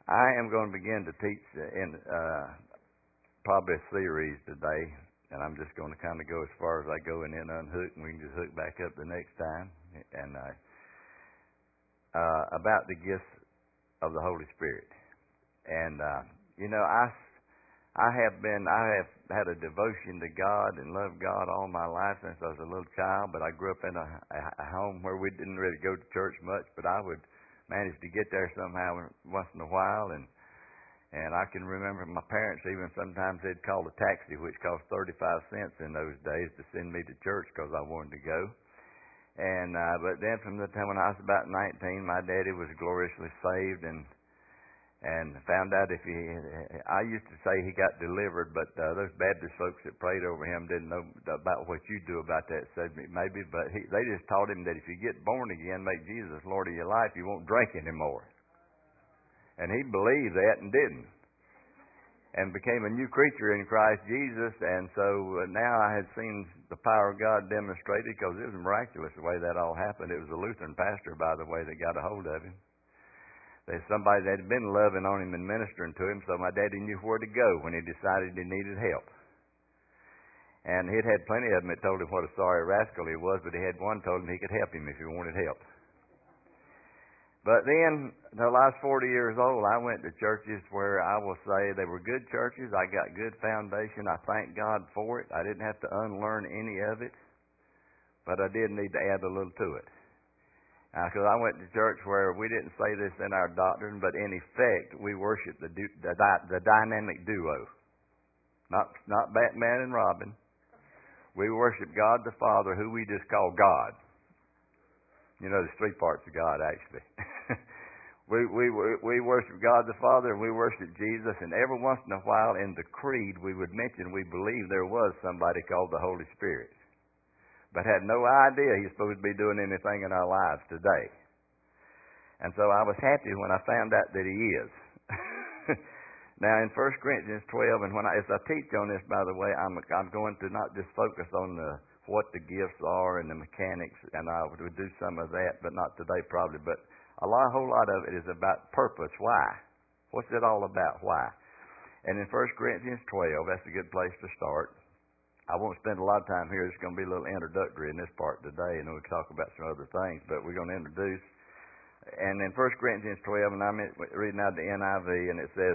I am going to begin to teach in probably a series today, and I'm just going to kind of go as far as I go and then unhook, and we can just hook back up the next time. And about the gifts of the Holy Spirit. And I have had a devotion to God and loved God all my life since I was a little child. But I grew up in a home where we didn't really go to church much, but I would manage to get there somehow once in a while. And I can remember my parents even sometimes they'd call a taxi, which cost 35 cents in those days, to send me to church because I wanted to go. And but then from the time when I was about 19, my daddy was gloriously saved and found out I used to say he got delivered, but those Baptist folks that prayed over him didn't know about what you do about that subject maybe, but they just taught him that if you get born again, make Jesus Lord of your life, you won't drink anymore. And he believed that and didn't. And became a new creature in Christ Jesus, and so now I had seen the power of God demonstrated because it was miraculous the way that all happened. It was a Lutheran pastor, by the way, that got a hold of him. There's somebody that had been loving on him and ministering to him, so my daddy knew where to go when he decided he needed help. And he'd had plenty of them that told him what a sorry rascal he was, but he had one told him he could help him if he wanted help. But then, until I was 40 years old, I went to churches where I will say they were good churches. I got good foundation. I thank God for it. I didn't have to unlearn any of it, but I did need to add a little to it. Because I went to church where we didn't say this in our doctrine, but in effect, we worshiped the dynamic duo. Not Batman and Robin. We worship God the Father, who we just call God. You know, there's three parts of God, actually. we worship God the Father, and we worship Jesus, and every once in a while in the creed we would mention we believe there was somebody called the Holy Spirit, but had no idea he's supposed to be doing anything in our lives today. And so I was happy when I found out that he is. Now in 1 Corinthians 12, and as I teach on this, by the way, I'm going to not just focus on what the gifts are and the mechanics, and I would do some of that, but not today probably. But a whole lot of it is about purpose. Why? What's it all about? Why? And in 1 Corinthians 12, that's a good place to start. I won't spend a lot of time here. It's going to be a little introductory in this part today, and then we'll talk about some other things. But we're going to introduce. And in 1 Corinthians 12, and I'm reading out the NIV, and it says,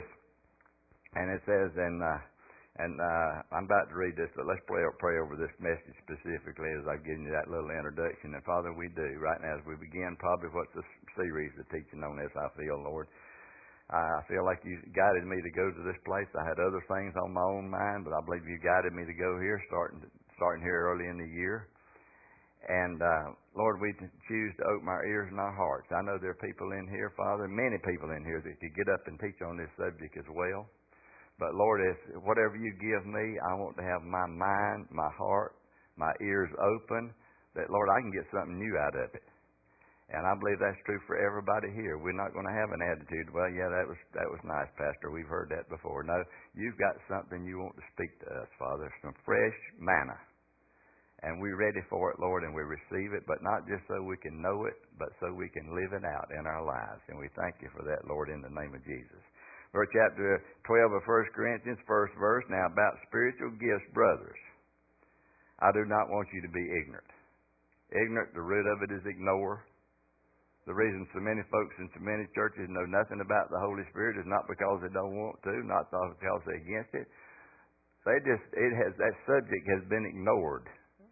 I'm about to read this, but let's pray over this message specifically as I give you that little introduction. And Father, we do right now as we begin probably what's the series of teaching on this, I feel, Lord. I feel like you guided me to go to this place. I had other things on my own mind, but I believe you guided me to go here, starting here early in the year. And Lord, we choose to open our ears and our hearts. I know there are people in here, Father, many people in here that could get up and teach on this subject as well. But Lord, whatever you give me, I want to have my mind, my heart, my ears open, that Lord, I can get something new out of it. And I believe that's true for everybody here. We're not going to have an attitude, well, yeah, that was nice, Pastor. We've heard that before. No, you've got something you want to speak to us, Father, some fresh manna. And we're ready for it, Lord, and we receive it, but not just so we can know it, but so we can live it out in our lives. And we thank you for that, Lord, in the name of Jesus. Verse chapter 12 of 1 Corinthians, first verse. Now about spiritual gifts, brothers, I do not want you to be ignorant. Ignorant, the root of it is ignore. The reason so many folks in so many churches know nothing about the Holy Spirit is not because they don't want to, not because they're against it. That subject has been ignored.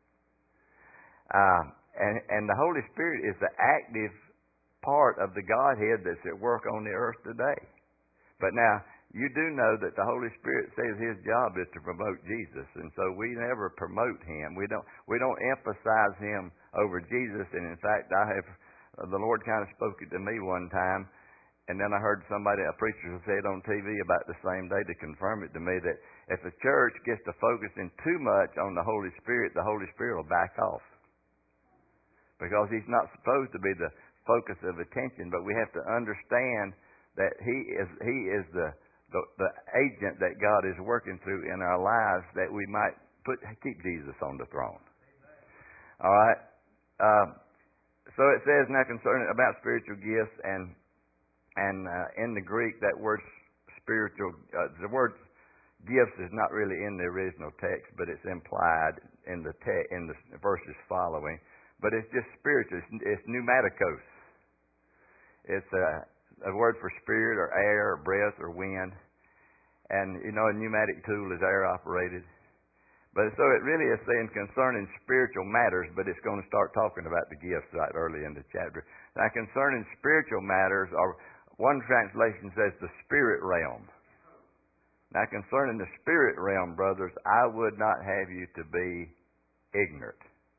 And the Holy Spirit is the active part of the Godhead that's at work on the earth today. But now, you do know that the Holy Spirit says His job is to promote Jesus, and so we never promote Him. We don't emphasize Him over Jesus. And in fact, the Lord kind of spoke it to me one time, and then I heard a preacher say it on TV about the same day to confirm it to me that if the church gets to focusing too much on the Holy Spirit will back off, because He's not supposed to be the focus of attention. But we have to understand that He is the agent that God is working through in our lives, that we might keep Jesus on the throne. All right. So it says now concerning about spiritual gifts, and And in the Greek, that word spiritual, the word gifts is not really in the original text, but it's implied in the verses following. But it's just spiritual. It's pneumatikos. It's a word for spirit or air or breath or wind. And, a pneumatic tool is air operated. But so it really is saying concerning spiritual matters, but it's going to start talking about the gifts right early in the chapter. Now, concerning spiritual matters, or one translation says the spirit realm. Now, concerning the spirit realm, brothers, I would not have you to be ignorant.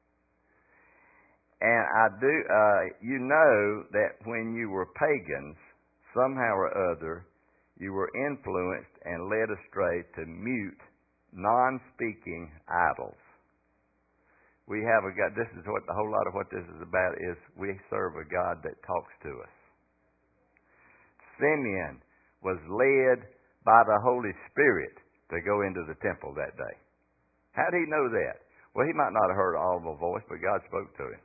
And you know that when you were pagans, somehow or other, you were influenced and led astray to mute, non-speaking idols. We have a God. This is what a whole lot of what this is about is we serve a God that talks to us. Simeon was led by the Holy Spirit to go into the temple that day. How did he know that? Well, he might not have heard an audible voice, but God spoke to him.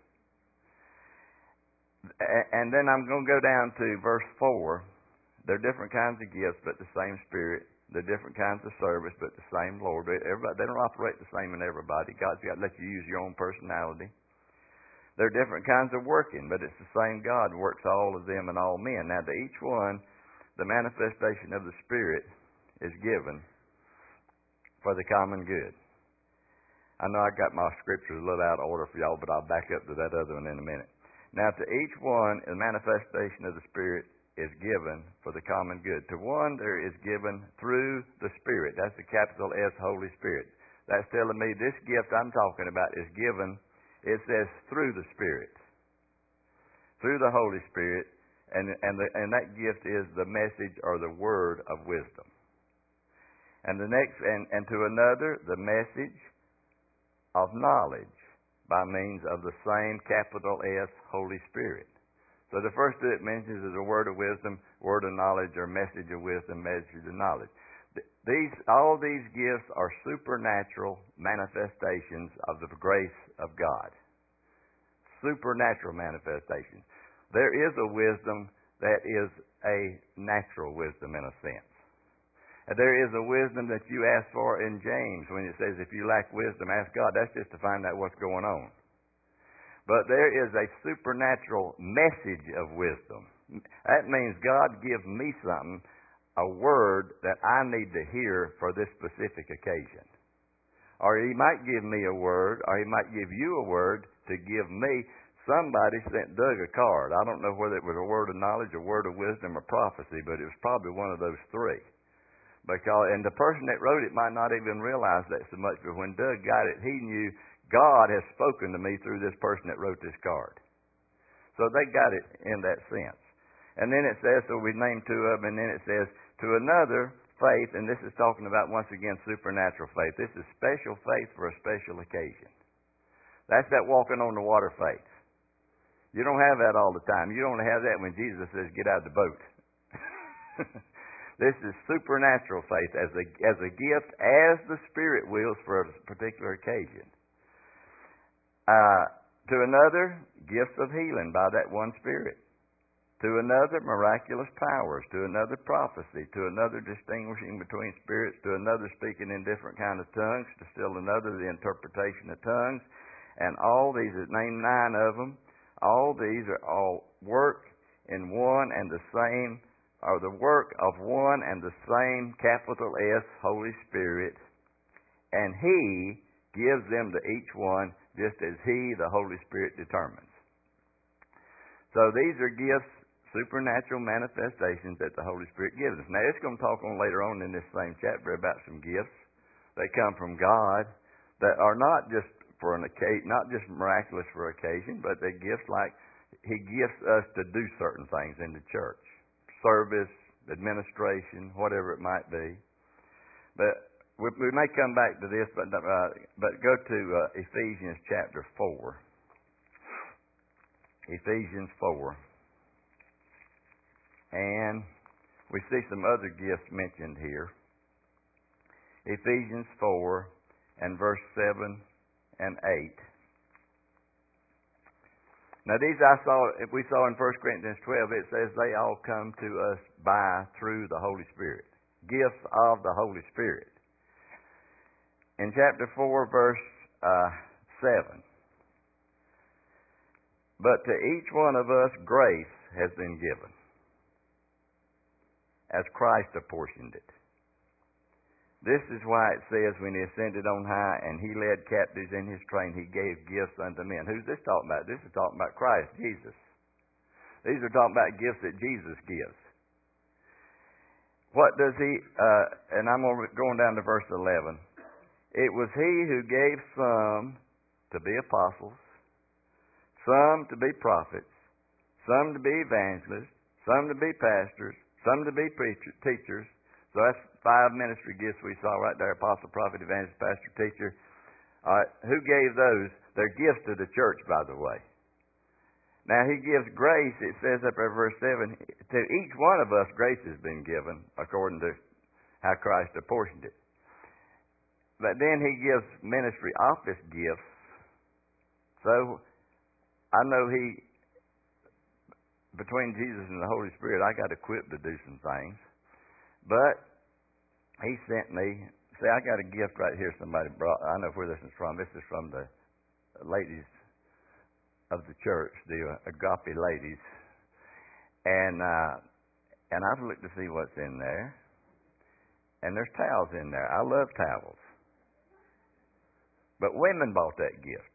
And then I'm going to go down to verse 4. There are different kinds of gifts, but the same Spirit. There are different kinds of service, but the same Lord. Everybody, they don't operate the same in everybody. God's got to let you use your own personality. There are different kinds of working, but it's the same God works all of them and all men. Now, to each one, the manifestation of the Spirit is given for the common good. I know I got my scriptures a little out of order for y'all, but I'll back up to that other one in a minute. Now, to each one, the manifestation of the Spirit is given for the common good. To one, there is given through the Spirit. That's the capital S, Holy Spirit. That's telling me this gift I'm talking about is given, it says through the Spirit. Through the Holy Spirit. And that gift is the message or the word of wisdom. And the next, and to another, the message of knowledge by means of the same capital S, Holy Spirit. So the first two it mentions is a word of wisdom, word of knowledge, or message of wisdom, message of knowledge. All these gifts are supernatural manifestations of the grace of God. Supernatural manifestations. There is a wisdom that is a natural wisdom in a sense. And there is a wisdom that you ask for in James when it says if you lack wisdom, ask God. That's just to find out what's going on. But there is a supernatural message of wisdom. That means God gives me something, a word that I need to hear for this specific occasion. Or He might give me a word, or He might give you a word to give me. Somebody sent Doug a card. I don't know whether it was a word of knowledge, a word of wisdom, or prophecy, but it was probably one of those three. And the person that wrote it might not even realize that so much, but when Doug got it, he knew God has spoken to me through this person that wrote this card. So they got it in that sense. And then it says, so we named two of them, and then it says, to another, faith, and this is talking about, once again, supernatural faith. This is special faith for a special occasion. That's that walking on the water faith. You don't have that all the time. You don't have that when Jesus says, get out of the boat. This is supernatural faith as a gift, as the Spirit wills for a particular occasion. To another, gifts of healing by that one Spirit. To another, miraculous powers. To another, prophecy. To another, distinguishing between spirits. To another, speaking in different kind of tongues. To still another, the interpretation of tongues. And all these, named 9 of them, all these are all work in one and the same, or the work of one and the same capital S, Holy Spirit. And He gives them to each one just as He, the Holy Spirit, determines. So these are gifts, supernatural manifestations that the Holy Spirit gives us. Now, it's going to talk on later on in this same chapter about some gifts that come from God that are not just for an occasion, not just miraculous for occasion, but they're gifts like He gifts us to do certain things in the church. Service, administration, whatever it might be. But we may come back to this, but go to Ephesians chapter 4. Ephesians 4. And we see some other gifts mentioned here. Ephesians 4 and verse 7 and 8. Now we saw in 1 Corinthians 12, it says they all come to us through the Holy Spirit. Gifts of the Holy Spirit. In chapter 4, verse 7. But to each one of us grace has been given, as Christ apportioned it. This is why it says, when he ascended on high and he led captives in his train, he gave gifts unto men. Who's this talking about? This is talking about Christ, Jesus. These are talking about gifts that Jesus gives. What does he, and I'm going down to verse 11. It was he who gave some to be apostles, some to be prophets, some to be evangelists, some to be pastors, some to be teachers. So that's 5 ministry gifts we saw right there: apostle, prophet, evangelist, pastor, teacher. All right, who gave those? They're gifts to the church, by the way. Now he gives grace. It says up there, verse 7, to each one of us grace has been given according to how Christ apportioned it. But then he gives ministry office gifts. So I know between Jesus and the Holy Spirit, I got equipped to do some things. But he sent me. See, I got a gift right here somebody brought. I know where this is from. This is from the ladies of the church, the agape ladies. And I've looked to see what's in there. And there's towels in there. I love towels. But women bought that gift.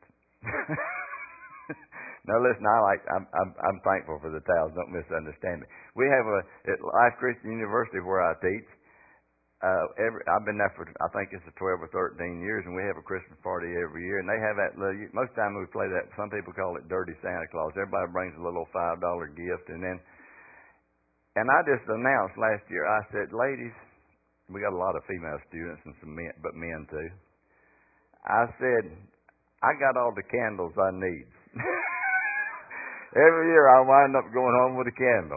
Now listen, I'm thankful for the towels. Don't misunderstand me. We have at Life Christian University where I teach. I've been there for, I think it's 12 or 13 years, and we have a Christmas party every year. And they have that little, most of the time we play that. Some people call it Dirty Santa Claus. Everybody brings a little $5 gift, and I just announced last year. I said, ladies, we got a lot of female students and some men, but men too. I said, I got all the candles I need. Every year I wind up going home with a candle.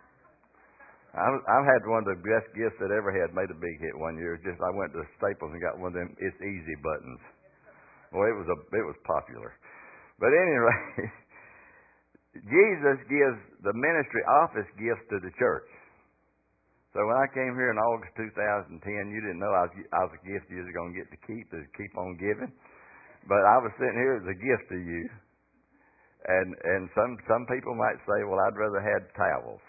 I've had one of the best gifts that ever had. Made a big hit one year. Just I went to Staples and got one of them It's Easy buttons. Well, it was popular. But anyway, Jesus gives the ministry office gifts to the church. So when I came here in August 2010, you didn't know I was a gift you was going to get to keep on giving. But I was sitting here as a gift to you. And some people might say, well, I'd rather had towels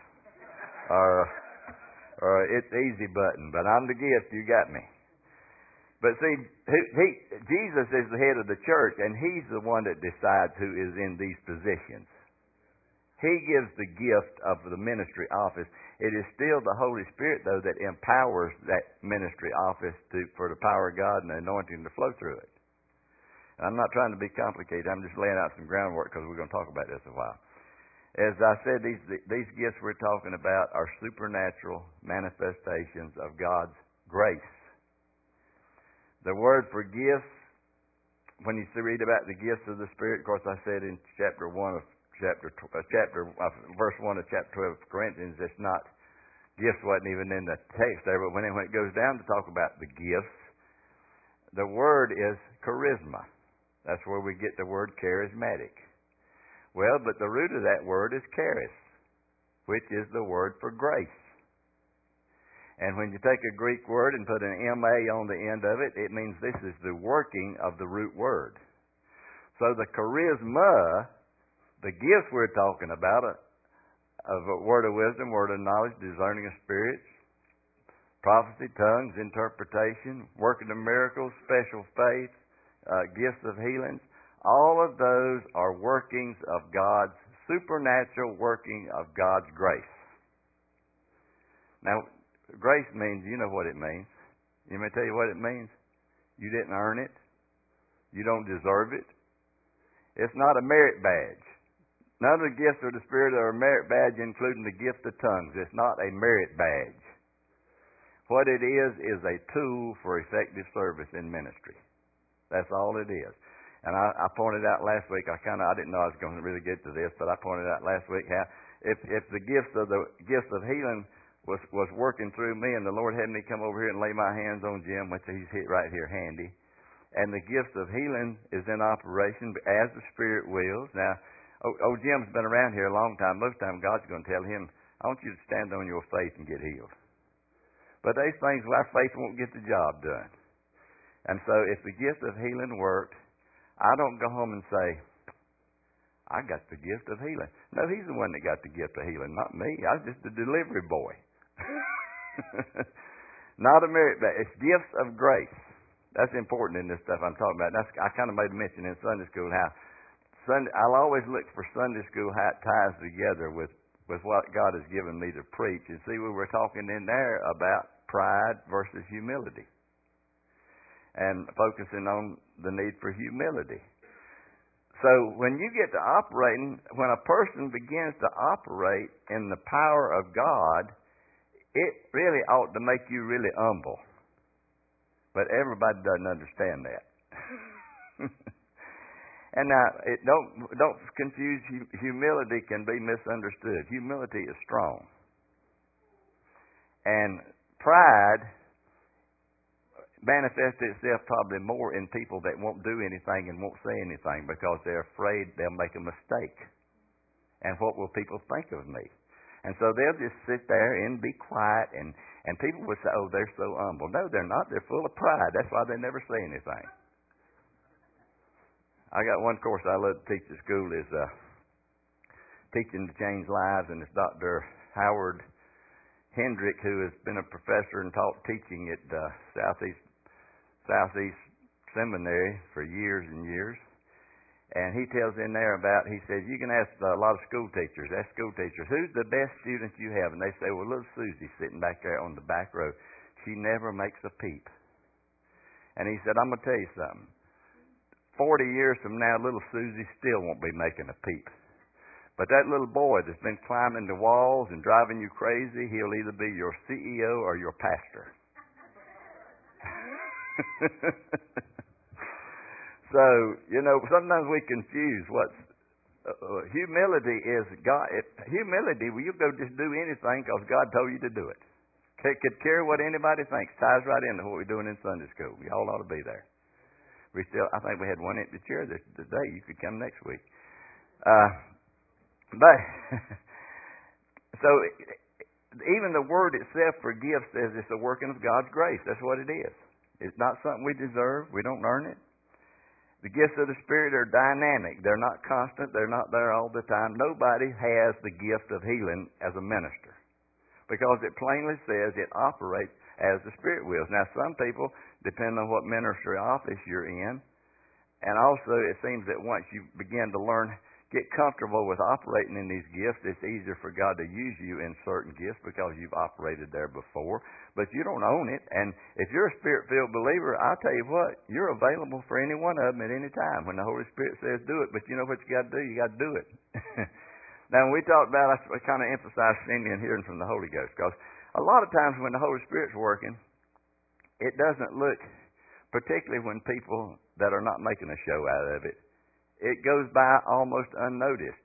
or It's Easy button, but I'm the gift. You got me. But see, Jesus is the head of the church, and he's the one that decides who is in these positions. He gives the gift of the ministry office. It is still the Holy Spirit, though, that empowers that ministry office for the power of God and the anointing to flow through it. I'm not trying to be complicated. I'm just laying out some groundwork because we're going to talk about this a while. As I said, these gifts we're talking about are supernatural manifestations of God's grace. The word for gifts, when you read about the gifts of the Spirit, of course, I said in verse 1 of chapter 12 of Corinthians, it's not, gifts wasn't even in the text there, but when it goes down to talk about the gifts, the word is charisma. That's where we get the word charismatic. Well, but the root of that word is charis, which is the word for grace. And when you take a Greek word and put an M-A on the end of it, it means this is the working of the root word. So the charisma, the gifts we're talking about, of a word of wisdom, word of knowledge, discerning of spirits, prophecy, tongues, interpretation, working of miracles, special faith, gifts of healings, all of those are workings of God's supernatural working of God's grace. Now, grace means, you know what it means. You may tell you what it means. You didn't earn it. You don't deserve it. It's not a merit badge. None of the gifts of the Spirit are a merit badge, including the gift of tongues. It's not a merit badge. What it is a tool for effective service in ministry. That's all it is. And I pointed out last week, I didn't know I was going to really get to this, but I pointed out last week how if the gift of healing was working through me, and the Lord had me come over here and lay my hands on Jim, which he's right here handy, and the gift of healing is in operation as the Spirit wills. Now, Old Jim's been around here a long time. Most of the time God's going to tell him, I want you to stand on your faith and get healed. But there's things where our faith won't get the job done. And so if the gift of healing worked, I don't go home and say, I got the gift of healing. No, he's the one that got the gift of healing, not me. I was just a delivery boy. Not a merit, but it's gifts of grace. That's important in this stuff I'm talking about. I kind of made a mention in Sunday school how I'll always look for Sunday school how it ties together with what God has given me to preach. And see, we were talking in there about pride versus humility and focusing on the need for humility. So when you get to operating, when a person begins to operate in the power of God, it really ought to make you really humble. But everybody doesn't understand that. And now, don't confuse. Humility can be misunderstood. Humility is strong. And pride manifests itself probably more in people that won't do anything and won't say anything because they're afraid they'll make a mistake. And what will people think of me? And so they'll just sit there and be quiet, and people will say, oh, they're so humble. No, they're not. They're full of pride. That's why they never say anything. I got one course I love to teach at school is Teaching to Change Lives, and it's Dr. Howard Hendrick, who has been a professor and taught teaching at Southeast Seminary for years and years. And he tells in there he says, you can ask a lot of school teachers, who's the best student you have? And they say, well, little Susie sitting back there on the back row, she never makes a peep. And he said, I'm going to tell you something. 40 years from now, little Susie still won't be making a peep. But that little boy that's been climbing the walls and driving you crazy, he'll either be your CEO or your pastor. So, sometimes we confuse what's humility is God. Humility, well, you go just do anything because God told you to do it. Could care what anybody thinks. Ties right into what we're doing in Sunday school. Y'all ought to be there. I think we had one empty chair today. You could come next week. But so even the word itself forgive says it's a working of God's grace. That's what it is. It's not something we deserve. We don't earn it. The gifts of the Spirit are dynamic. They're not constant. They're not there all the time. Nobody has the gift of healing as a minister because it plainly says it operates as the Spirit wills. Now, some people, depend on what ministry office you're in, and also it seems that once you begin to get comfortable with operating in these gifts, it's easier for God to use you in certain gifts because you've operated there before. But you don't own it. And if you're a Spirit-filled believer, I'll tell you what, you're available for any one of them at any time when the Holy Spirit says do it. But you know what you got to do? You got to do it. Now, when we talked about, I kind of emphasize seeing and hearing from the Holy Ghost because a lot of times when the Holy Spirit's working, it doesn't look, particularly when people that are not making a show out of it, it goes by almost unnoticed.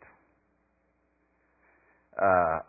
I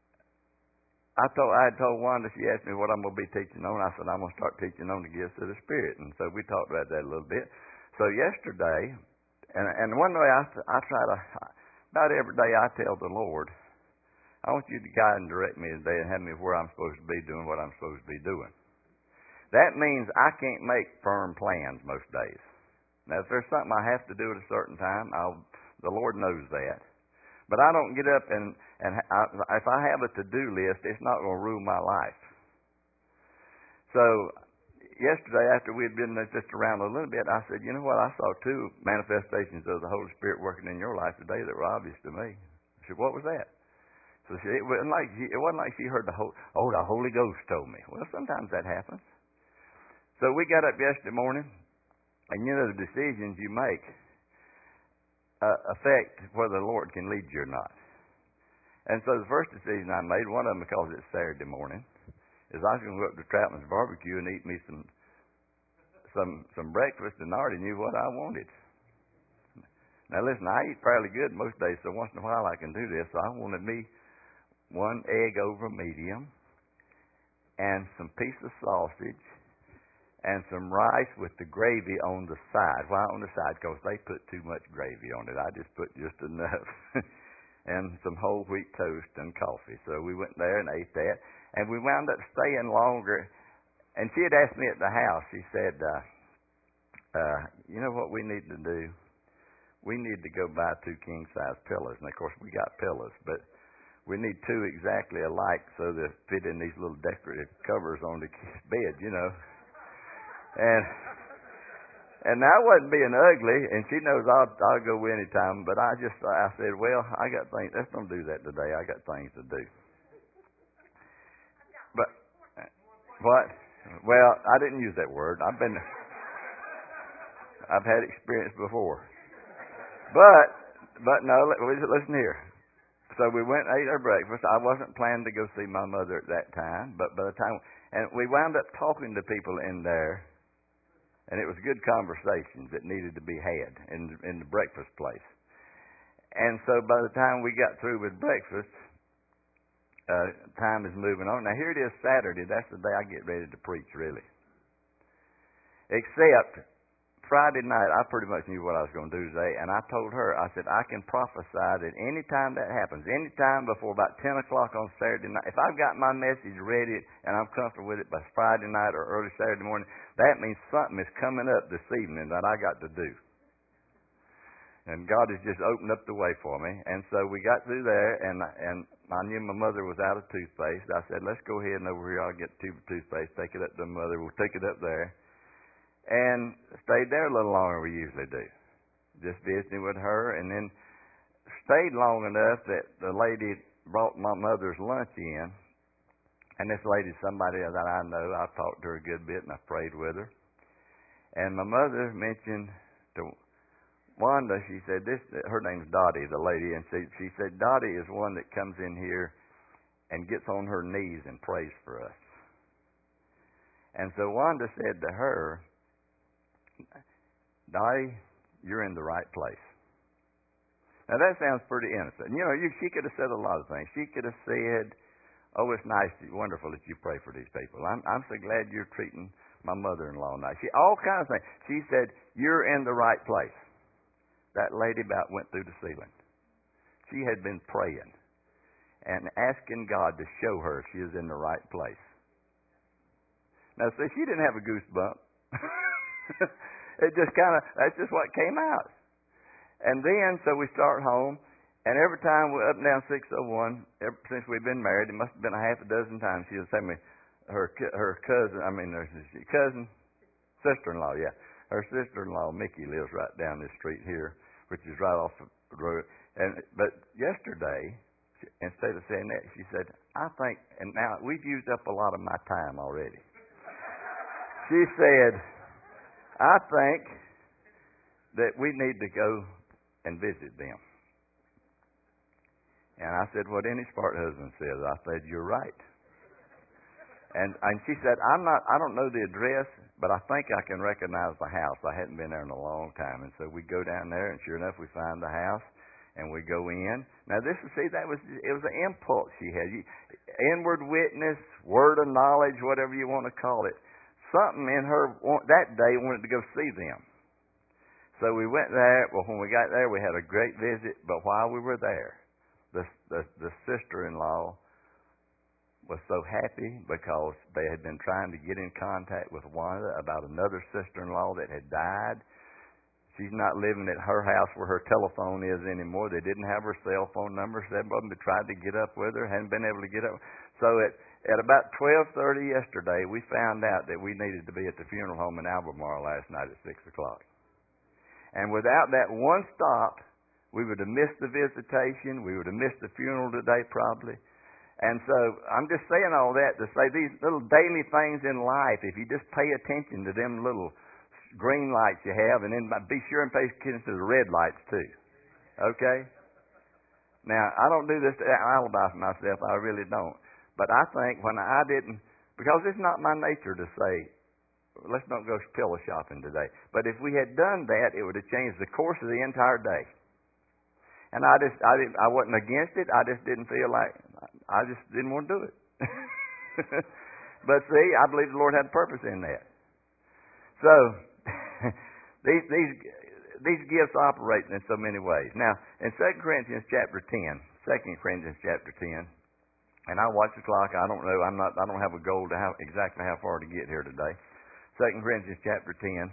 had told Wanda, she asked me what I'm going to be teaching on. I said, I'm going to start teaching on the gifts of the Spirit. And so we talked about that a little bit. So yesterday, and one way I try to, about every day I tell the Lord, I want you to guide and direct me today and have me where I'm supposed to be doing what I'm supposed to be doing. That means I can't make firm plans most days. Now, if there's something I have to do at a certain time, the Lord knows that. But I don't get up and if I have a to-do list, it's not going to rule my life. So yesterday, after we had been just around a little bit, I said, you know what? I saw two manifestations of the Holy Spirit working in your life today that were obvious to me. I said, what was that? So it wasn't like she heard the Holy Ghost told me. Well, sometimes that happens. So we got up yesterday morning. And the decisions you make affect whether the Lord can lead you or not. And so the first decision I made, one of them because it's Saturday morning, is I was going to go up to Troutman's Barbecue and eat me some breakfast, and I already knew what I wanted. Now listen, I eat fairly good most days, so once in a while I can do this. So I wanted me one egg over medium and some piece of sausage and some rice with the gravy on the side. Why on the side? Because they put too much gravy on it. I just put just enough. And some whole wheat toast and coffee. So we went there and ate that. And we wound up staying longer. And she had asked me at the house, she said, you know what we need to do? We need to go buy 2 king-size pillows. And, of course, we got pillows, but we need 2 exactly alike so they fit in these little decorative covers on the bed, you know. And I wasn't being ugly, and she knows I'll go anytime. But I said, well, I got things. Let's don't do that today. I got things to do. But what? Well, I didn't use that word. I've had experience before. But no. Listen here. So we went and ate our breakfast. I wasn't planning to go see my mother at that time, but by the time, and we wound up talking to people in there. And it was good conversations that needed to be had in the breakfast place. And so by the time we got through with breakfast, time is moving on. Now here it is Saturday. That's the day I get ready to preach, really. Except Friday night, I pretty much knew what I was going to do today. And I told her, I said, I can prophesy that any time that happens, any time before about 10 o'clock on Saturday night, if I've got my message ready and I'm comfortable with it by Friday night or early Saturday morning, that means something is coming up this evening that I got to do. And God has just opened up the way for me. And so we got through there, and I knew my mother was out of toothpaste. I said, let's go ahead and over here, I'll get a tube of toothpaste, take it up to my mother. We'll take it up there. And stayed there a little longer than we usually do. Just visiting with her, and then stayed long enough that the lady brought my mother's lunch in. And this lady's somebody that I know. I've talked to her a good bit, and I've prayed with her. And my mother mentioned to Wanda, she said, her name's Dottie, the lady, and she said, Dottie is one that comes in here and gets on her knees and prays for us. And so Wanda said to her, Dottie, you're in the right place. Now that sounds pretty innocent. You know, she could have said a lot of things. She could have said, oh, it's nice, wonderful that you pray for these people. I'm so glad you're treating my mother-in-law nice. All kinds of things. She said, you're in the right place. That lady about went through the ceiling. She had been praying and asking God to show her she is in the right place. Now, see, she didn't have a goosebump. It just that's just what came out. And then, so we start home, and every time we're up and down 601, since we've been married, it must have been a half a dozen times, she would say to me, her sister-in-law, yeah. Her sister-in-law, Mickey, lives right down this street here, which is right off the road. But yesterday, instead of saying that, she said, I think, and now we've used up a lot of my time already. She said, I think that we need to go and visit them. And I said, what any smart husband says. I said, you're right. And she said, I don't know the address, but I think I can recognize the house. I hadn't been there in a long time. And so we go down there, and sure enough, we find the house, and we go in. Now it was an impulse she had. Inward witness, word of knowledge, whatever you want to call it. Something in her that day wanted to go see them. So we went there. Well, when we got there, we had a great visit. But while we were there, the sister-in-law was so happy because they had been trying to get in contact with Wanda about another sister-in-law that had died. She's not living at her house where her telephone is anymore. They didn't have her cell phone number. So everybody tried to get up with her, hadn't been able to get up. So at about 12:30 yesterday, we found out that we needed to be at the funeral home in Albemarle last night at 6 o'clock. And without that one stop, we would have missed the visitation. We would have missed the funeral today probably. And so I'm just saying all that to say these little daily things in life, if you just pay attention to them little green lights you have, and then be sure and pay attention to the red lights too. Okay? Now, I don't do this to alibi for myself. I really don't. But I think when I didn't, because it's not my nature to say, let's not go pillow shopping today. But if we had done that, it would have changed the course of the entire day. And I wasn't against it. I just didn't feel like, I just didn't want to do it. But see, I believe the Lord had a purpose in that. So these gifts operate in so many ways. Now, in 2 Corinthians chapter 10, 2 Corinthians chapter 10, and I watch the clock. I don't know. I don't have a goal to exactly how far to get here today. 2 Corinthians chapter 10,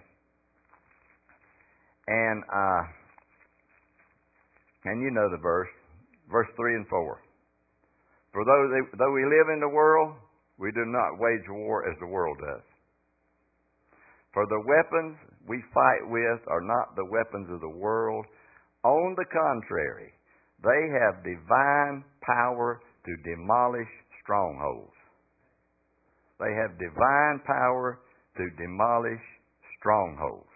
and you know the verse 3 and 4. For though we live in the world, we do not wage war as the world does. For the weapons we fight with are not the weapons of the world. On the contrary, they have divine power to demolish strongholds. They have divine power to demolish strongholds.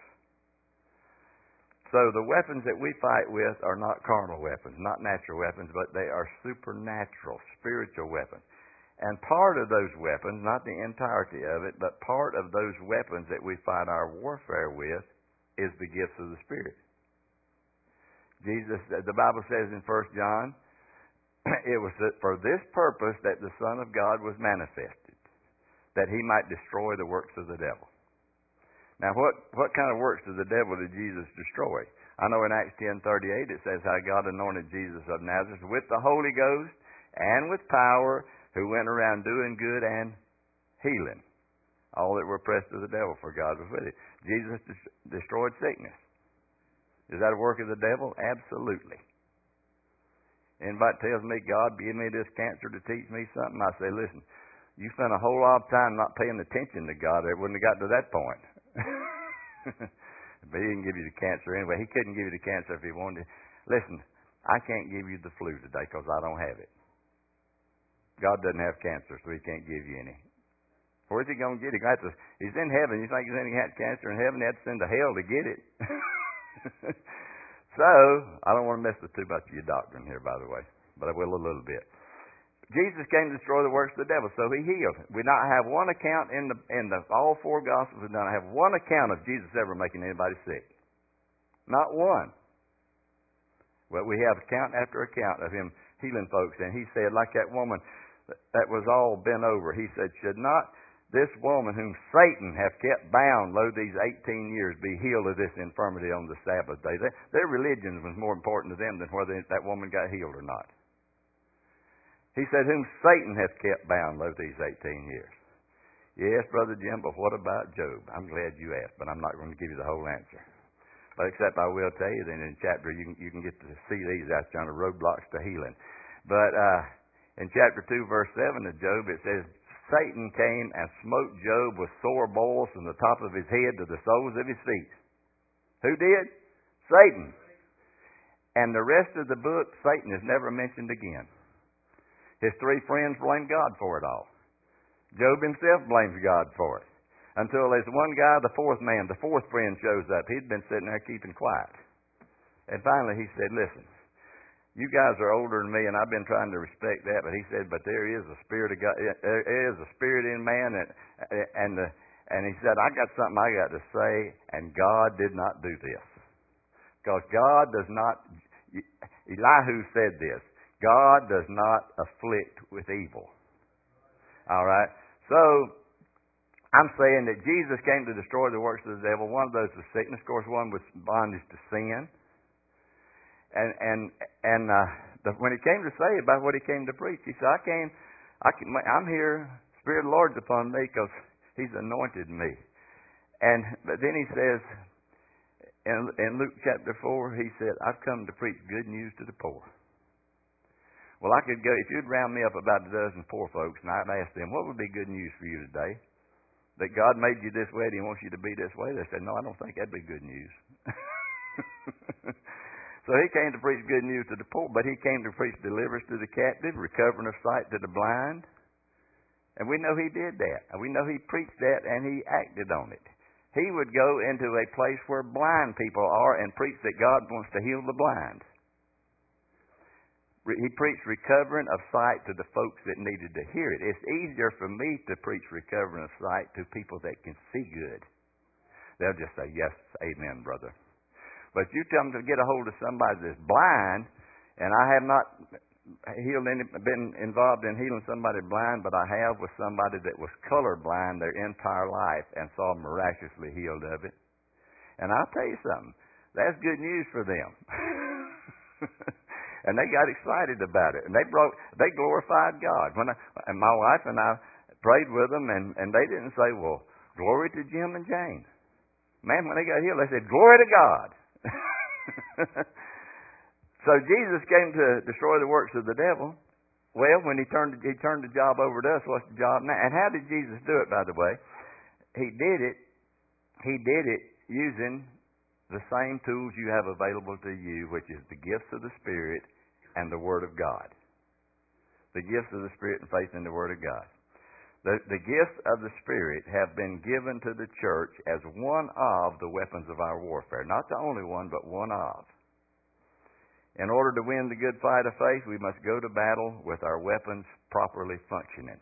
So the weapons that we fight with are not carnal weapons, not natural weapons, but they are supernatural, spiritual weapons. And part of those weapons, not the entirety of it, but part of those weapons that we fight our warfare with is the gifts of the Spirit. Jesus, the Bible says in 1 John, it was for this purpose that the Son of God was manifested, that He might destroy the works of the devil. Now, what kind of works of the devil did Jesus destroy? I know in Acts 10:38 it says how God anointed Jesus of Nazareth with the Holy Ghost and with power, who went around doing good and healing all that were oppressed of the devil, for God was with him. Jesus destroyed sickness. Is that a work of the devil? Absolutely. Anybody tells me, God give me this cancer to teach me something, I say, listen, you spent a whole lot of time not paying attention to God. It wouldn't have got to that point. But He didn't give you the cancer anyway. He couldn't give you the cancer if He wanted to. Listen, I can't give you the flu today because I don't have it. God doesn't have cancer, so He can't give you any. Where's He going to get it? He's in heaven. You think He's going to have cancer in heaven? He had to send to hell to get it. So, I don't want to mess with too much of your doctrine here, by the way, but I will a little bit. Jesus came to destroy the works of the devil, so He healed. We not have one account in the all four Gospels. We don't have one account of Jesus ever making anybody sick. Not one. But we have account after account of Him healing folks. And He said, like that woman that was all bent over, He said, should not this woman whom Satan hath kept bound, lo, these 18 years, be healed of this infirmity on the Sabbath day? Their religion was more important to them than whether that woman got healed or not. He said, whom Satan hath kept bound, lo, these 18 years. Yes, Brother Jim, but what about Job? I'm glad you asked, but I'm not going to give you the whole answer. But except I will tell you that in chapter, you can get to see these out there on the roadblocks to healing. But in chapter 2, verse 7 of Job, it says, Satan came and smote Job with sore boils from the top of his head to the soles of his feet. Who did? Satan. And the rest of the book, Satan is never mentioned again. His three friends blamed God for it all. Job himself blames God for it. Until there's one guy, the fourth man, the fourth friend shows up. He'd been sitting there keeping quiet. And finally he said, listen, you guys are older than me, and I've been trying to respect that. But he said, but there is a spirit of God. There is a spirit in man, and he said, I got something I got to say, and God did not do this, because God does not. Elihu said this: God does not afflict with evil. All right. So I'm saying that Jesus came to destroy the works of the devil. One of those was sickness. Of course, one was bondage to sin. And when He came to say about what He came to preach, He said, I'm here, Spirit of the Lord's upon me, because He's anointed me. But then He says, in Luke chapter 4, He said, I've come to preach good news to the poor. Well, I could go, if you'd round me up about a dozen poor folks, and I'd ask them, what would be good news for you today? That God made you this way and He wants you to be this way? They said, no, I don't think that'd be good news. So He came to preach good news to the poor, but He came to preach deliverance to the captive, recovering of sight to the blind. And we know He did that. And we know He preached that and He acted on it. He would go into a place where blind people are and preach that God wants to heal the blind. He preached recovering of sight to the folks that needed to hear it. It's easier for me to preach recovering of sight to people that can see good. They'll just say, yes, amen, brother. But you tell them to get a hold of somebody that's blind, and I have not been involved in healing somebody blind, but I have with somebody that was colorblind their entire life and saw miraculously healed of it. And I'll tell you something, that's good news for them. And they got excited about it, and they glorified God. And my wife and I prayed with them, and they didn't say, well, glory to Jim and Jane. Man, when they got healed, they said, glory to God. So Jesus came to destroy the works of the devil. Well, when he turned the job over to us, what's the job now? And how did Jesus do it, by the way? He did it using the same tools you have available to you, which is the gifts of the Spirit and the Word of God. The gifts of the Spirit and faith in the Word of God. The gifts of the Spirit have been given to the church as one of the weapons of our warfare. Not the only one, but one of. In order to win the good fight of faith, we must go to battle with our weapons properly functioning.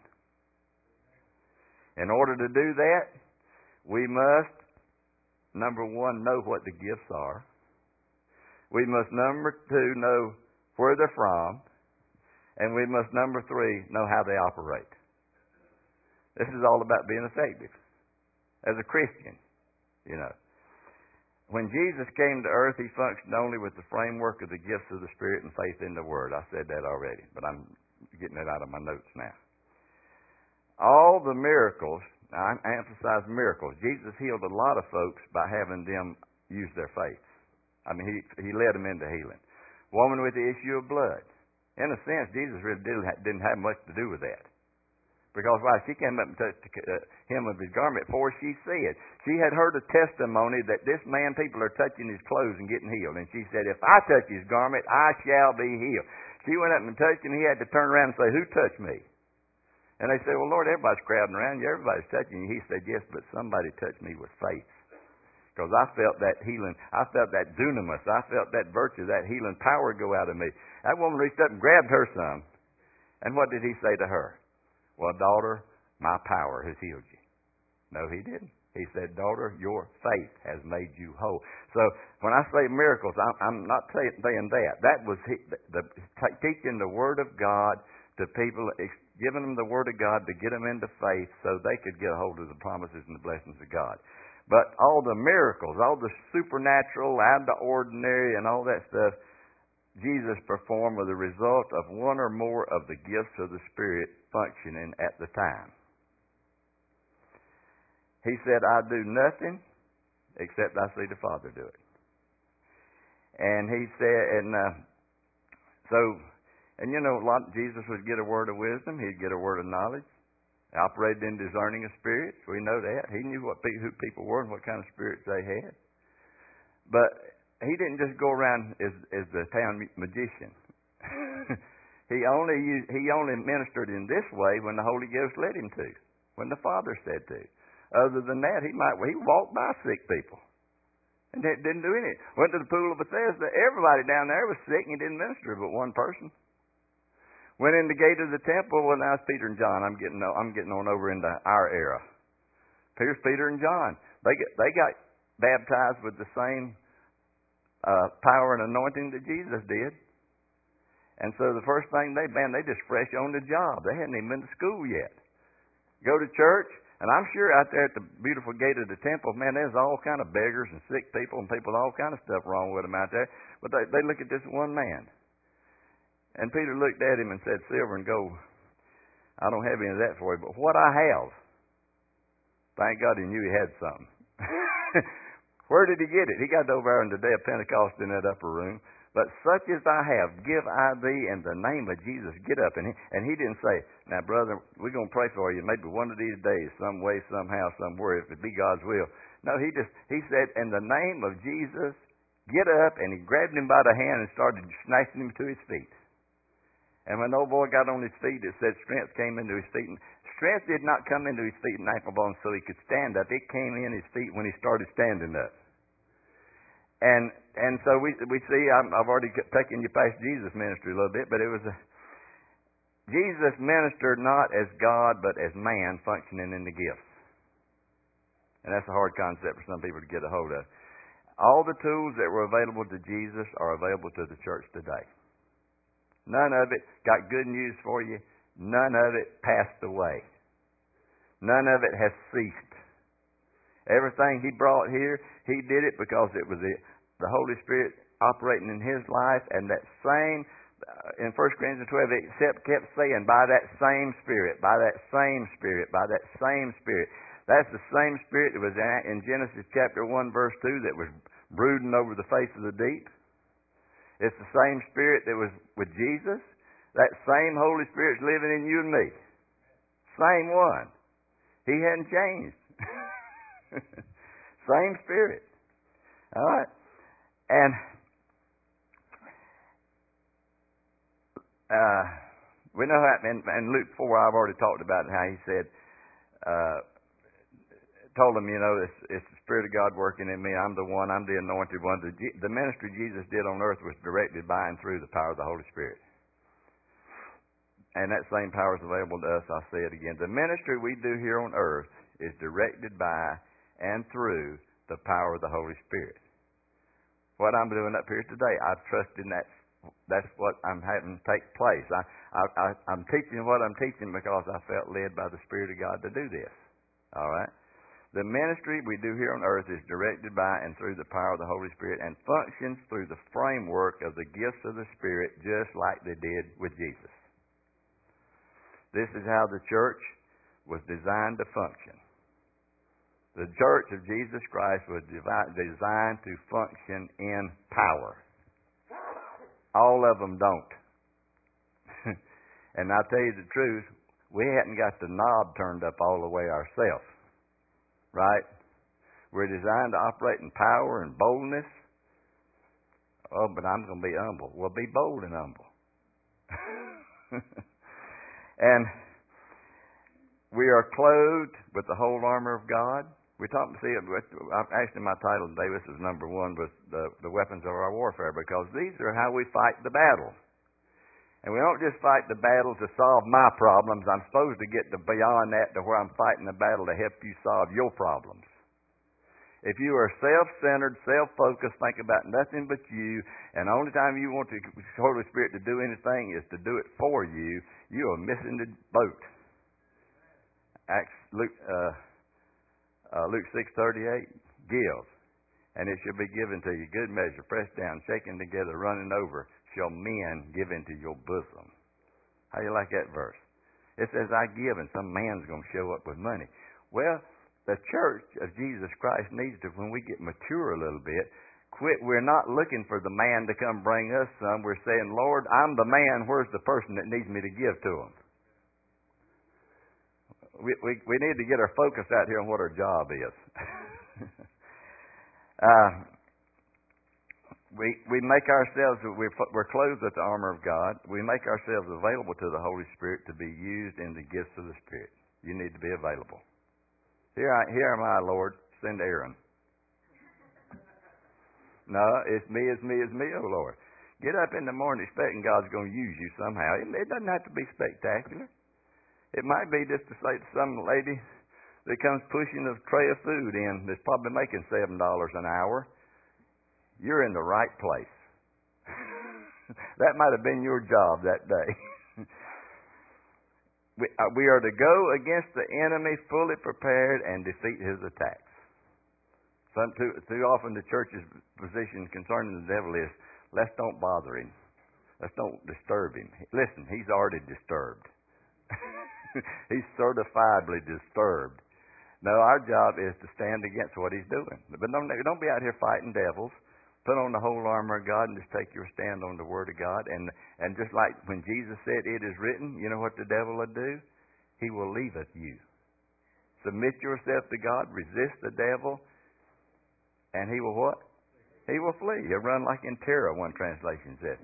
In order to do that, we must, number one, know what the gifts are. We must, number two, know where they're from. And we must, number three, know how they operate. This is all about being effective as a Christian, you know. When Jesus came to earth, he functioned only with the framework of the gifts of the Spirit and faith in the Word. I said that already, but I'm getting it out of my notes now. All the miracles, I emphasize miracles. Jesus healed a lot of folks by having them use their faith. I mean, he led them into healing. Woman with the issue of blood. In a sense, Jesus really didn't have much to do with that. Because why? She came up and touched the hem of his garment before she said. She had heard a testimony that this man, people are touching his clothes and getting healed. And she said, if I touch his garment, I shall be healed. She went up and touched him. He had to turn around and say, who touched me? And they said, well, Lord, everybody's crowding around you. Everybody's touching you. He said, yes, but somebody touched me with faith. Because I felt that healing. I felt that dunamis. I felt that virtue, that healing power go out of me. That woman reached up and grabbed her some. And what did he say to her? Well, daughter, my power has healed you. No, he didn't. He said, daughter, your faith has made you whole. So when I say miracles, I'm not saying that. That was teaching the Word of God to people, giving them the Word of God to get them into faith so they could get a hold of the promises and the blessings of God. But all the miracles, all the supernatural, out of the ordinary, and all that stuff, Jesus performed with the result of one or more of the gifts of the Spirit functioning at the time. He said, I do nothing except I see the Father do it. And he said, and you know, Jesus would get a word of wisdom, he'd get a word of knowledge. He operated in discerning of spirits. We know that. He knew who people were and what kind of spirits they had. But he didn't just go around as the town magician. He only ministered in this way when the Holy Ghost led him to, when the Father said to. Other than that, he walked by sick people and didn't do anything. Went to the pool of Bethesda. Everybody down there was sick, and he didn't minister but one person. Went in the gate of the temple. Well, now it's Peter and John. I'm getting on over into our era. Here's Peter and John. They got baptized with the same power and anointing that Jesus did. And so the first thing they just fresh on the job. They hadn't even been to school yet. Go to church, and I'm sure out there at the beautiful gate of the temple, man, there's all kind of beggars and sick people and people, all kind of stuff wrong with them out there. But they look at this one man. And Peter looked at him and said, silver and gold, I don't have any of that for you, but what I have, thank God he knew he had something. Where did he get it? He got it over there on the day of Pentecost in that upper room. But such as I have, give I thee in the name of Jesus. Get up. And he didn't say, now, brother, we're going to pray for you maybe one of these days, some way, somehow, somewhere, if it be God's will. No, he said, in the name of Jesus, get up. And he grabbed him by the hand and started snatching him to his feet. And when the old boy got on his feet, it said strength came into his feet. And strength did not come into his feet and ankle bones so he could stand up. It came in his feet when he started standing up. And so we see, I've already taken you past Jesus' ministry a little bit, but Jesus ministered not as God, but as man functioning in the gifts. And that's a hard concept for some people to get a hold of. All the tools that were available to Jesus are available to the church today. None of it. Got good news for you. None of it passed away. None of it has ceased. Everything He brought here, He did it because it was the Holy Spirit operating in His life, and that same, in 1 Corinthians 12, it kept saying, by that same Spirit, by that same Spirit, by that same Spirit. That's the same Spirit that was in Genesis chapter 1, verse 2, that was brooding over the face of the deep. It's the same Spirit that was with Jesus. That same Holy Spirit's living in you and me. Same one. He hadn't changed. Same Spirit. All right? And we know how, in Luke 4, I've already talked about how He said, told them, it's the Spirit of God working in me. I'm the one. I'm the anointed one. The ministry Jesus did on earth was directed by and through the power of the Holy Spirit. And that same power is available to us. I'll say it again. The ministry we do here on earth is directed by and through the power of the Holy Spirit. What I'm doing up here today, I trust in that's what I'm having take place. I'm teaching what I'm teaching because I felt led by the Spirit of God to do this. All right? The ministry we do here on earth is directed by and through the power of the Holy Spirit and functions through the framework of the gifts of the Spirit, just like they did with Jesus. This is how the church was designed to function. The church of Jesus Christ was designed to function in power. All of them don't. And I'll tell you the truth, we hadn't got the knob turned up all the way ourselves. Right? We're designed to operate in power and boldness. Oh, but I'm going to be humble. Well, be bold and humble. And we are clothed with the whole armor of God. We're talking, actually my title today, this is number 1, was the weapons of our warfare, because these are how we fight the battle. And we don't just fight the battle to solve my problems. I'm supposed to get beyond that to where I'm fighting the battle to help you solve your problems. If you are self-centered, self-focused, think about nothing but you, and the only time you want the Holy Spirit to do anything is to do it for you, you are missing the boat. Luke 6:38, give, and it shall be given to you. Good measure, pressed down, shaken together, running over, shall men give into your bosom. How do you like that verse? It says, I give, and some man's going to show up with money. Well, the church of Jesus Christ needs to, when we get mature a little bit, we're not looking for the man to come bring us some. We're saying, Lord, I'm the man. Where's the person that needs me to give to him? We need to get our focus out here on what our job is. We make ourselves, we're clothed with the armor of God. We make ourselves available to the Holy Spirit to be used in the gifts of the Spirit. You need to be available. Here am I, Lord. Send Aaron. No, it's me, oh Lord. Get up in the morning expecting God's going to use you somehow. It doesn't have to be spectacular. It might be just to say to some lady that comes pushing a tray of food in that's probably making $7 an hour, you're in the right place. That might have been your job that day. We are to go against the enemy fully prepared and defeat his attacks. Too often the church's position concerning the devil is, let's don't bother him. Let's don't disturb him. Listen, he's already disturbed. He's certifiably disturbed. No, our job is to stand against what he's doing. But don't be out here fighting devils. Put on the whole armor of God and just take your stand on the Word of God. And just like when Jesus said, it is written, you know what the devil will do? He will leaveth you. Submit yourself to God, resist the devil, and he will what? He will flee. He'll run like in terror, one translation said.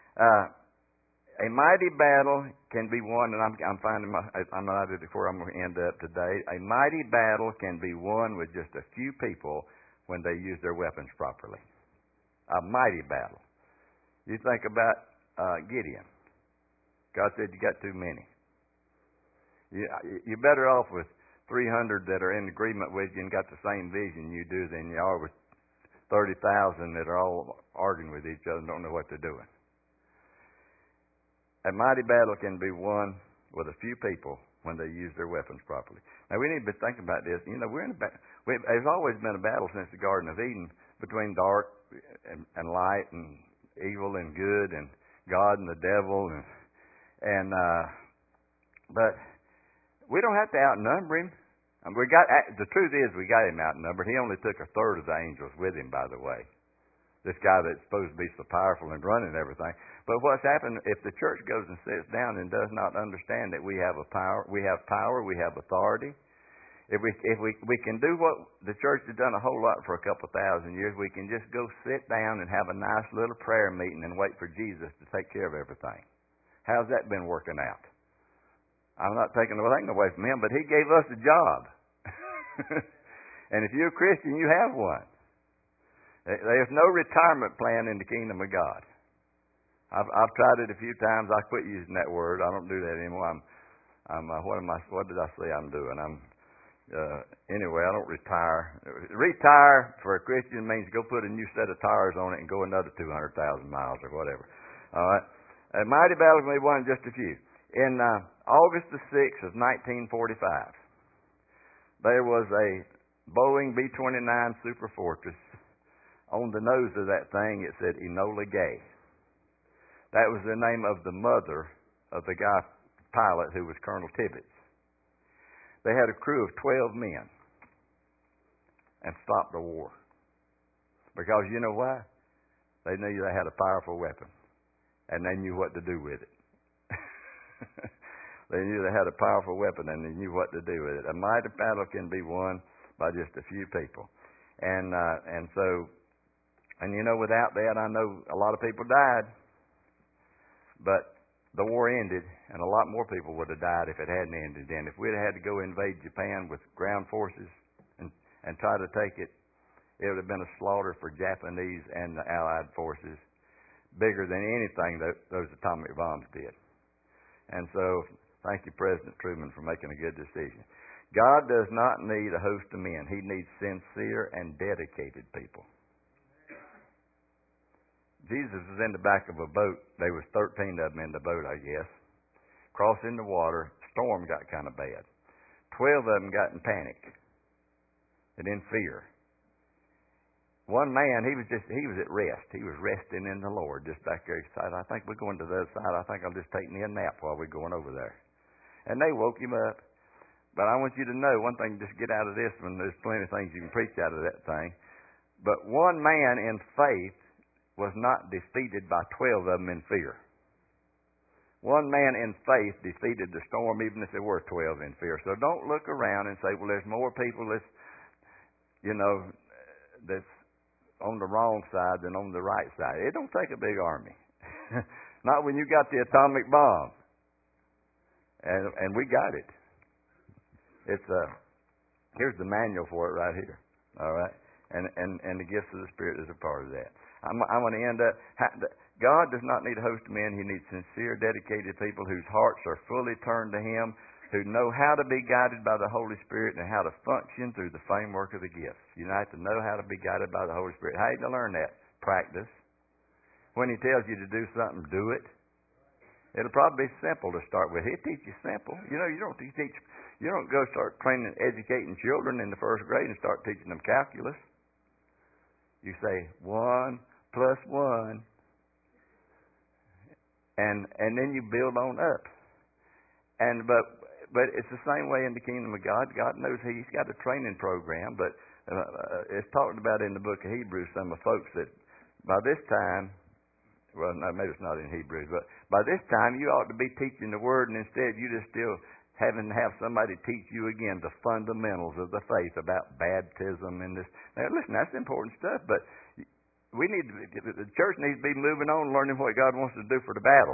A mighty battle can be won, and I'm finding I'm not at it before I'm going to end up today. A mighty battle can be won with just a few people when they use their weapons properly. A mighty battle. You think about Gideon. God said you got too many. You're better off with 300 that are in agreement with you and got the same vision you do than you are with 30,000 that are all arguing with each other and don't know what they're doing. A mighty battle can be won with a few people when they use their weapons properly. Now, we need to be thinking about this. You know, there's always been a battle since the Garden of Eden between dark and light and evil and good and God and the devil. But we don't have to outnumber him. The truth is, we got him outnumbered. He only took a third of the angels with him, by the way. This guy that's supposed to be so powerful and running everything. But what's happened, if the church goes and sits down and does not understand that we have power, we have authority. If we can do what the church has done a whole lot for a couple thousand years, we can just go sit down and have a nice little prayer meeting and wait for Jesus to take care of everything. How's that been working out? I'm not taking anything away from him, but he gave us a job. And if you're a Christian, you have one. There's no retirement plan in the kingdom of God. I've tried it a few times. I quit using that word. I don't do that anymore. What did I say I'm doing? Anyway, I don't retire. Retire for a Christian means go put a new set of tires on it and go another 200,000 miles or whatever. All right. A mighty battle can be won in just a few. In August the 6th of 1945, there was a Boeing B-29 Super Fortress. On the nose of that thing, it said Enola Gay. That was the name of the mother of the guy pilot who was Colonel Tibbets. They had a crew of 12 men and stopped the war. Because you know why? They knew they had a powerful weapon, and they knew what to do with it. They knew they had a powerful weapon, and they knew what to do with it. A mighty battle can be won by just a few people. And you know, without that, I know a lot of people died. But the war ended, and a lot more people would have died if it hadn't ended. And if we'd had to go invade Japan with ground forces and try to take it, it would have been a slaughter for Japanese and the Allied forces, bigger than anything that those atomic bombs did. And so, thank you, President Truman, for making a good decision. God does not need a host of men. He needs sincere and dedicated people. Jesus was in the back of a boat. There was 13 of them in the boat, I guess. Crossing the water. Storm got kind of bad. 12 of them got in panic and in fear. One man, he was at rest. He was resting in the Lord just back there. He said, I think we're going to the other side. I think I'll just take me a nap while we're going over there. And they woke him up. But I want you to know one thing, just get out of this one. There's plenty of things you can preach out of that thing. But one man in faith was not defeated by 12 of them in fear. One man in faith defeated the storm even if there were 12 in fear. So don't look around and say, well, there's more people that's on the wrong side than on the right side. It don't take a big army. Not when you got the atomic bomb. And we got it. Here's the manual for it right here. All right? And the gifts of the Spirit is a part of that. I'm going to end up. God does not need a host of men. He needs sincere, dedicated people whose hearts are fully turned to Him, who know how to be guided by the Holy Spirit and how to function through the framework of the gifts. You have to know how to be guided by the Holy Spirit. How do you learn that? Practice. When He tells you to do something, do it. It'll probably be simple to start with. He'll teach you simple. You don't go start educating children in the first grade and start teaching them calculus. You say 1 plus 1, and then you build on up. But it's the same way in the kingdom of God. God knows He's got a training program, but it's talked about in the book of Hebrews. Some of folks that by this time, well, no, maybe it's not in Hebrews, but by this time you ought to be teaching the Word, and instead you just still having to have somebody teach you again the fundamentals of the faith about baptism and this. Now, listen, that's important stuff, but the church needs to be moving on, learning what God wants to do for the battle.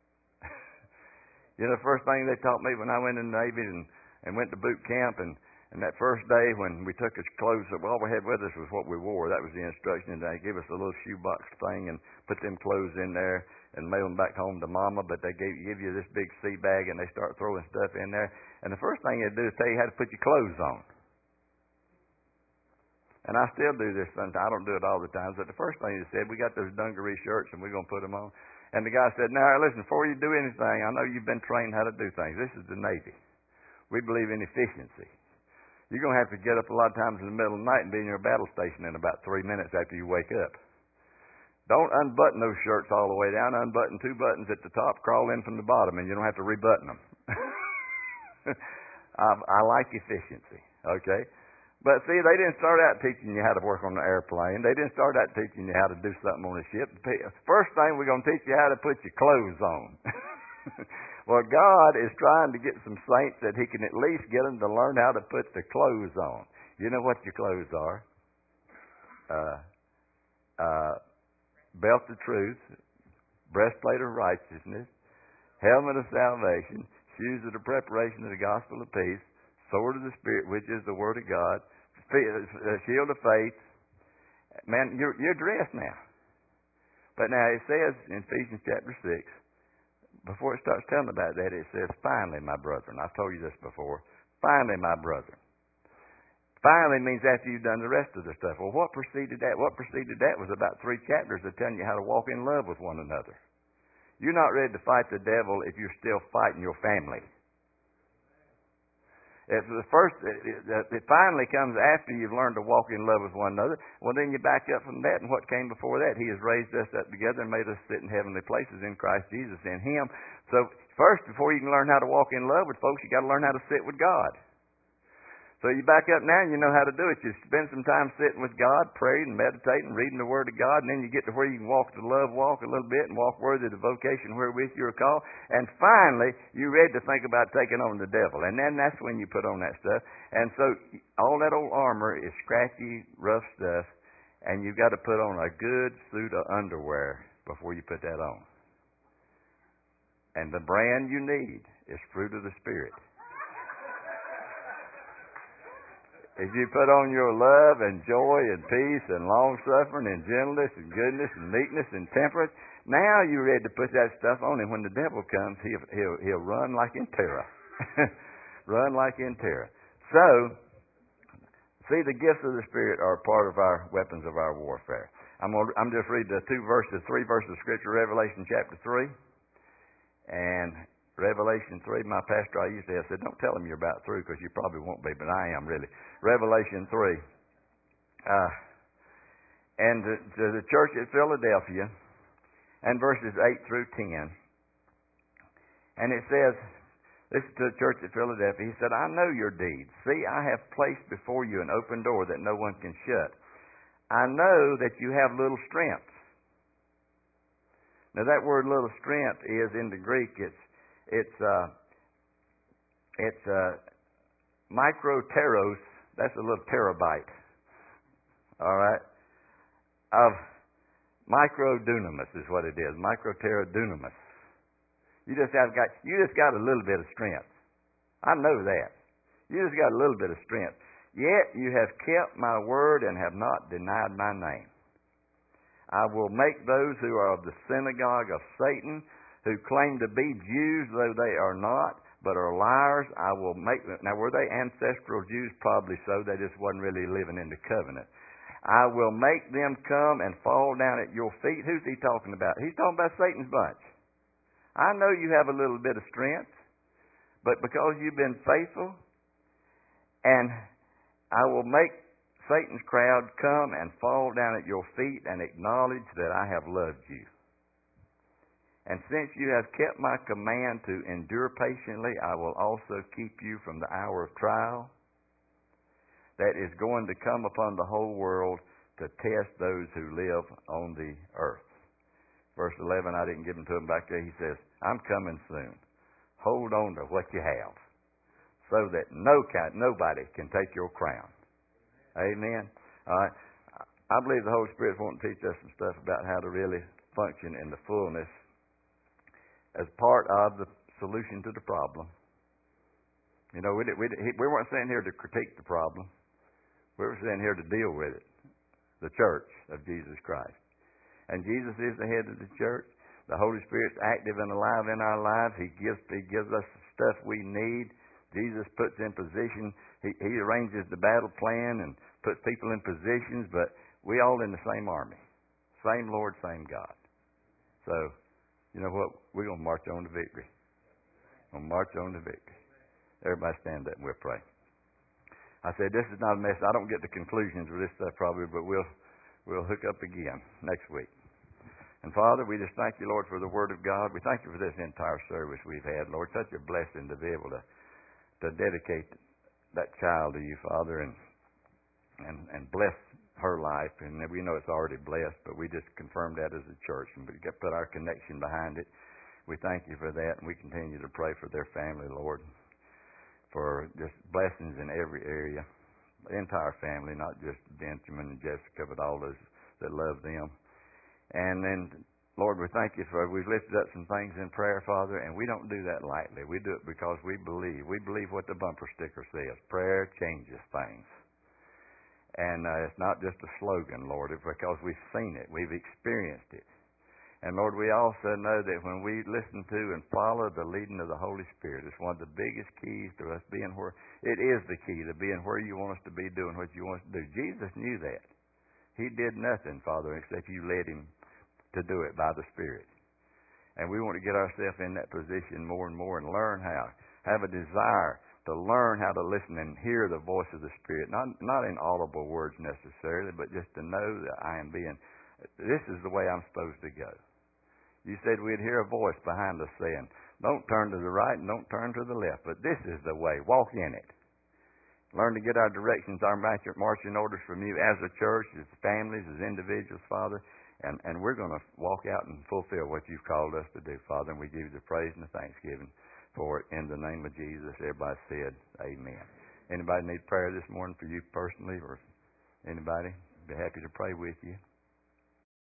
The first thing they taught me when I went in the Navy and went to boot camp, and that first day when we took our clothes, all we had with us was what we wore. That was the instruction. And they gave us a little shoebox thing and put them clothes in there and mail them back home to Mama. But they give you this big sea bag, and they start throwing stuff in there. And the first thing they do is tell you how to put your clothes on. And I still do this sometimes. I don't do it all the time. But the first thing they said, we got those dungaree shirts, and we're going to put them on. And the guy said, now, listen, before you do anything, I know you've been trained how to do things. This is the Navy. We believe in efficiency. You're going to have to get up a lot of times in the middle of the night and be in your battle station in about 3 minutes after you wake up. Don't unbutton those shirts all the way down. Unbutton 2 buttons at the top, crawl in from the bottom, and you don't have to rebutton them. I like efficiency, okay? But see, they didn't start out teaching you how to work on the airplane. They didn't start out teaching you how to do something on a ship. First thing, we're going to teach you how to put your clothes on. Well, God is trying to get some saints that He can at least get them to learn how to put the clothes on. You know what your clothes are? Belt of truth, breastplate of righteousness, helmet of salvation, shoes of the preparation of the gospel of peace, sword of the Spirit, which is the Word of God, shield of faith. Man, you're dressed now. But now it says in Ephesians chapter 6, before it starts telling about that, it says, finally, my brethren. I've told you this before. Finally, my brethren. Finally means after you've done the rest of the stuff. Well, what preceded that? What preceded that was about 3 chapters of telling you how to walk in love with one another. You're not ready to fight the devil if you're still fighting your family. If the first, it finally comes after you've learned to walk in love with one another. Well, then you back up from that, and what came before that? He has raised us up together and made us sit in heavenly places in Christ Jesus in Him. So first, before you can learn how to walk in love with folks, you got to learn how to sit with God. So you back up now and you know how to do it. You spend some time sitting with God, praying and meditating, reading the Word of God, and then you get to where you can walk the love walk a little bit and walk worthy of the vocation wherewith you're called. And finally, you're ready to think about taking on the devil. And then that's when you put on that stuff. And so all that old armor is scratchy, rough stuff, and you've got to put on a good suit of underwear before you put that on. And the brand you need is fruit of the Spirit. If you put on your love and joy and peace and long-suffering and gentleness and goodness and meekness and temperance, now you're ready to put that stuff on. And when the devil comes, he'll run like in terror. Run like in terror. So, see, the gifts of the Spirit are part of our weapons of our warfare. I'm just reading the 3 verses of Scripture, Revelation chapter 3. And Revelation 3, my pastor I used to have said, don't tell him you're about through because you probably won't be, but I am really. Revelation 3. And to the church at Philadelphia, and verses 8 through 10. And it says, this is to the church at Philadelphia, he said, I know your deeds. See, I have placed before you an open door that no one can shut. I know that you have little strength. Now that word little strength is in the Greek, it's microteros. That's a little terabyte. All right, of microdunamis is what it is. Microteradunamis. You just got a little bit of strength. I know that. You just got a little bit of strength. Yet you have kept my word and have not denied my name. I will make those who are of the synagogue of Satan, who claim to be Jews, though they are not, but are liars, I will make them. Now, were they ancestral Jews? Probably so. They just wasn't really living in the covenant. I will make them come and fall down at your feet. Who's he talking about? He's talking about Satan's bunch. I know you have a little bit of strength, but because you've been faithful, and I will make Satan's crowd come and fall down at your feet and acknowledge that I have loved you. And since you have kept my command to endure patiently, I will also keep you from the hour of trial that is going to come upon the whole world to test those who live on the earth. Verse 11, I didn't give them to him back there. He says, I'm coming soon. Hold on to what you have so that nobody can take your crown. Amen. All right. I believe the Holy Spirit's wanting to teach us some stuff about how to really function in the fullness as part of the solution to the problem. You know, we weren't sitting here to critique the problem. We were sitting here to deal with it. The church of Jesus Christ. And Jesus is the head of the church. The Holy Spirit's active and alive in our lives. He gives us the stuff we need. Jesus puts in position. He arranges the battle plan and puts people in positions, but we all in the same army. Same Lord, same God. So You know what? We're going to march on to victory. We're going to march on to victory. Everybody stand up and we'll pray. I said, this is not a mess. I don't get the conclusions with this stuff probably, but we'll hook up again next week. And Father, we just thank you, Lord, for the Word of God. We thank you for this entire service we've had, Lord. Such a blessing to be able to dedicate that child to you, Father, and bless her life. And we know it's already blessed, but we just confirmed that as a church, and we put our connection behind it. We thank you for that, and we continue to pray for their family, Lord, for just blessings in every area, the entire family, not just Benjamin and Jessica, but all those that love them. And then, Lord, we thank you for, we've lifted up some things in prayer, Father, and we don't do that lightly. We do it because we believe. We believe what the bumper sticker says. Prayer changes things. And it's not just a slogan, Lord, it's because we've seen it. We've experienced it. And Lord, we also know that when we listen to and follow the leading of the Holy Spirit, it's one of the biggest keys to us being where, it is the key to being where you want us to be, doing what you want us to do. Jesus knew that. He did nothing, Father, except you led him to do it by the Spirit. And we want to get ourselves in that position more and more and learn how, have a desire to learn how to listen and hear the voice of the Spirit, not in audible words necessarily, but just to know that I am being, this is the way I'm supposed to go. You said we'd hear a voice behind us saying, don't turn to the right and don't turn to the left, but this is the way. Walk in it. Learn to get our directions, our marching orders from you as a church, as families, as individuals, Father, and we're going to walk out and fulfill what you've called us to do, Father, and we give you the praise and the thanksgiving for it in the name of Jesus. Everybody said, amen. Anybody need prayer this morning for you personally or anybody? Be happy to pray with you.